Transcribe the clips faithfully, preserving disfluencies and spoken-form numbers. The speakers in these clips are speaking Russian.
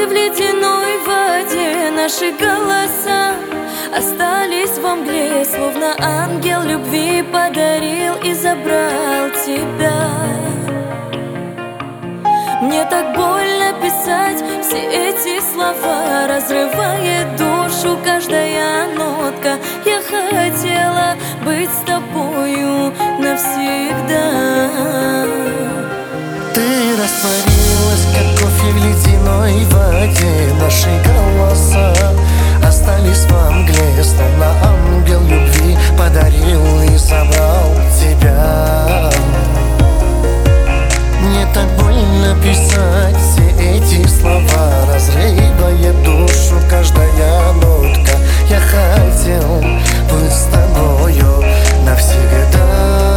кофе в ледяной воде. Наши голоса остались во мгле, словно ангел любви подарил и забрал тебя. Мне так больно писать все эти слова, разрывает душу каждая нотка. Я хотела быть с тобою навсегда. Ты растворилась, как кофе в ледяной воде. Наши голоса остались во мгле, словно ангел любви подарил и собрал тебя. Мне так больно писать все эти слова, разрывает душу каждая нотка. Я хотел быть с тобою навсегда.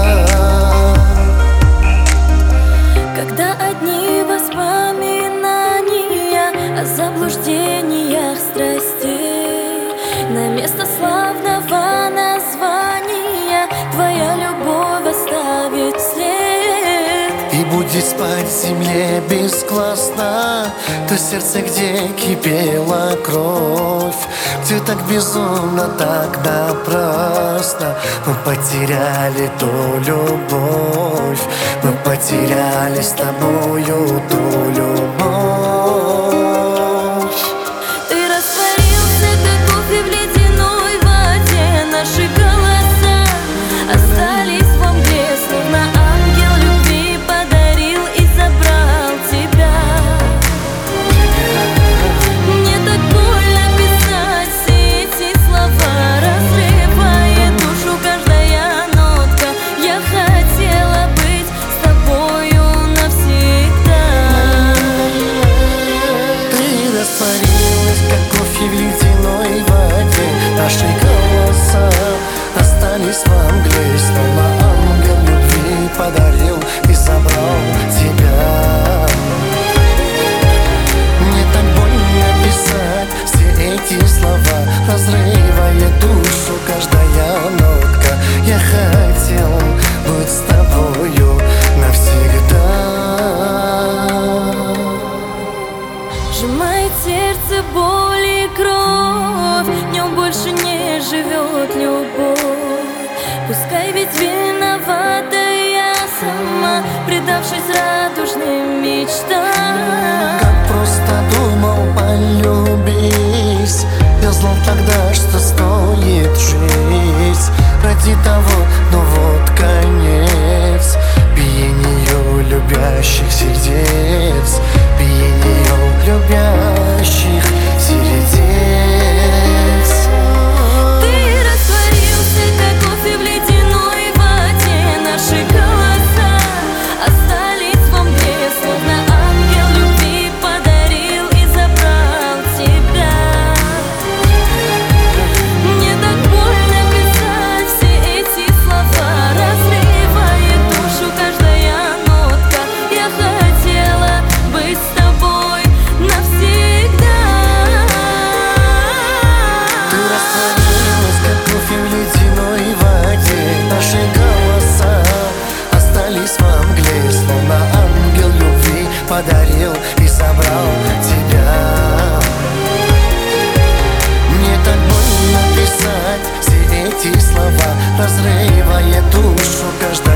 Когда одни воспоминания о заблуждениях страстей, на место славного названия твоя любовь оставит след. И будет спать в земле бесклассно то сердце, где кипела кровь, где так безумно, так напрасно мы потеряли ту любовь. Мы потеряли с тобою ту любовь. Ты растворился, как кофе в ледяной воде. Наши голоса остались во мгле, словно ангел любви подарил и забрал тебя. Мне так больно писать все эти слова, разрывает душу каждая нотка. Я хотела быть с тобою навсегда. Ты растворилась, как кофе в ледяной воде. Наши голоса остались во мгле, словно ангел любви подарил и забрал тебя. Мне так больно писать все эти слова, разрывает душу каждая нотка. Я хотел быть с тобою навсегда. Сжимает сердце боль и кровь, в нем больше не живет любовь. Пускай ведь виновата я сама, предавшись радужным мечтам. Как просто думал, полюбись. Я знал тогда, что стоит жить ради того, но вот конец биению любящих сердец, биению любящих сердец. Ты растворился, как кофе в ледяной воде. Наши голоса остались во мгле, словно ангел любви подарил и забрал тебя. Мне так больно писать все эти слова, разрывает душу каждая нотка. Я хотела быть с тобой навсегда. Ты растворилась, как кофе в ледяной воде. Наши голоса остались во мгле, словно ангел любви подарил и собрал тебя. Мне так больно писать все эти слова, разрывая душу каждый